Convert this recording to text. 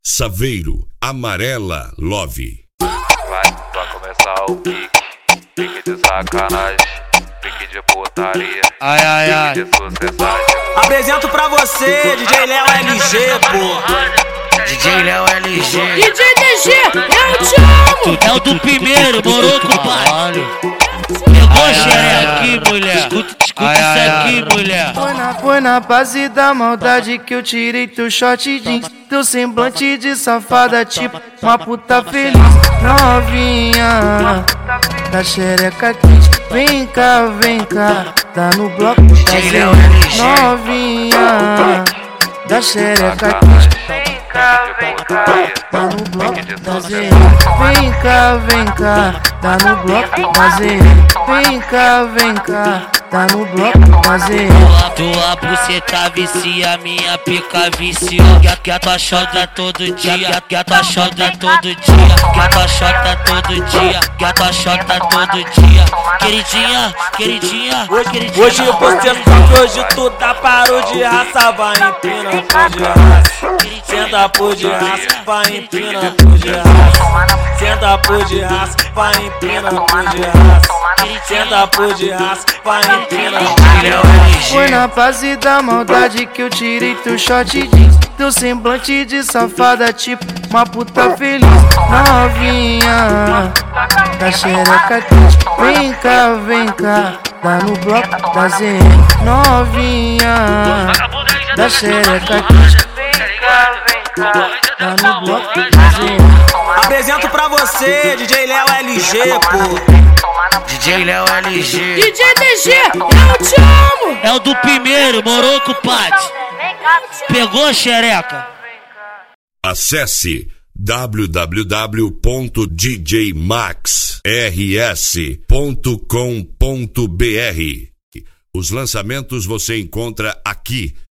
Saveiro, Amarela Love. Vai começar o pique de sacanagem, pique de putaria, pique de sucessagem. Apresento pra você, DJ Léo LG, pô. DJ Léo LG. DJ DG, eu te amo. Tu é o do primeiro, morou, compadre. Pegou xereca aqui, mulher. Escuta isso aqui, mulher. Foi na base da maldade que eu tirei teu short jeans. Teu semblante de safada, tipo uma puta feliz. Novinha, da xereca quente. Vem cá, tá no bloco da gente. Novinha, da xereca quente. Vem cá, tá no bloco da gente. Vem cá, tá no bloco da gente. Vem cá, tá no bloco da gente. Tua buceta vicia, minha pica viciou. Que a tua chota todo dia, que a tua chota todo dia, que a tua chota todo dia, que a tua chota todo dia. Queridinha. Hoje você sabe que hoje tu tá parou de raça. Vai empina por de raça. Senta por de raça, vai empina por de raça. Senta por de raça, vai empina por de raça. Senta por de raça, vai empina por de raça. Foi na base da maldade que eu tirei teu short jeans. Teu semblante de safada, tipo uma puta feliz. Novinha, da xereca quente. Vem cá, tá no bloco da gente. Novinha, da xereca quente. Vem cá, tá no bloco da gente. Apresento pra você, DJ Léo LG, pô. DJ Léo LG. DJ DG, eu te amo. É o do primeiro, morou, compadre. Pegou xereca. Acesse www.djmaxrs.com.br. Os lançamentos você encontra aqui